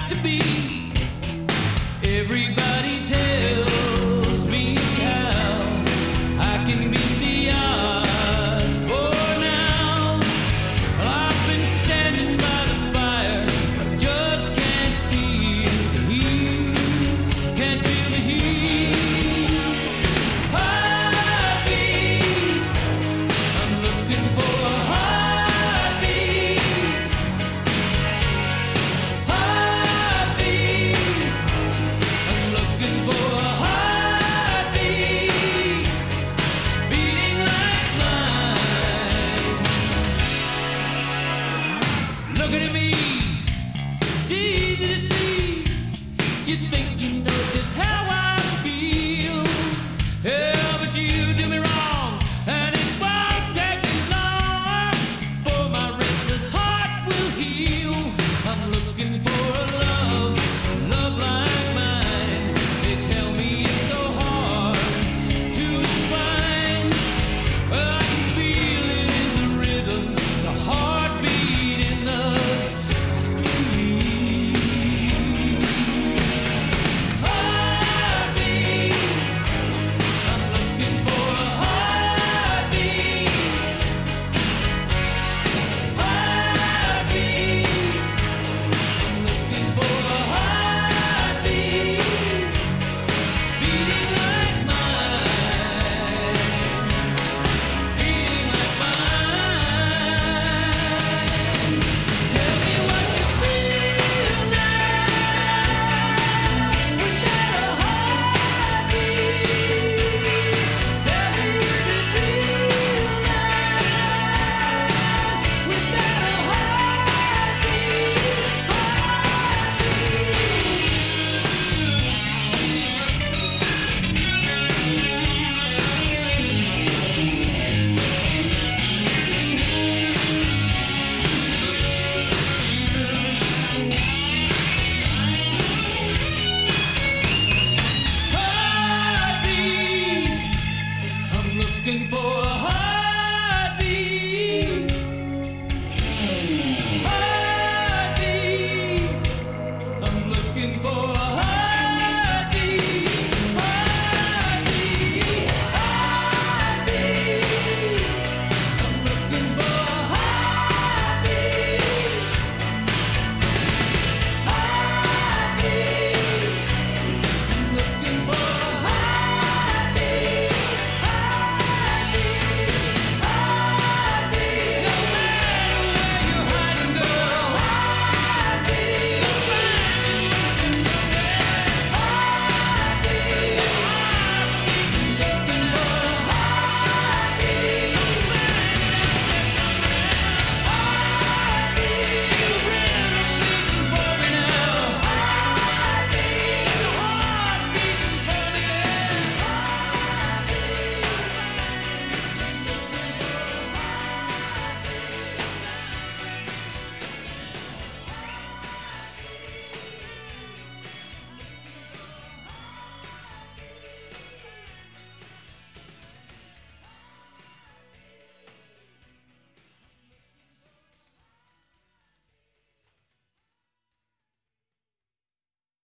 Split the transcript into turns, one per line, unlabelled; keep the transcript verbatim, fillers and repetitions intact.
to be. Everybody tells me how I can beat the odds for now. Well, I've been standing by the fire, I just can't feel the heat, can't feel the heat. Heartbeat, I'm looking for a heartbeat. Heartbeat, I'm looking for a heartbeat, beating like mine. Looking at me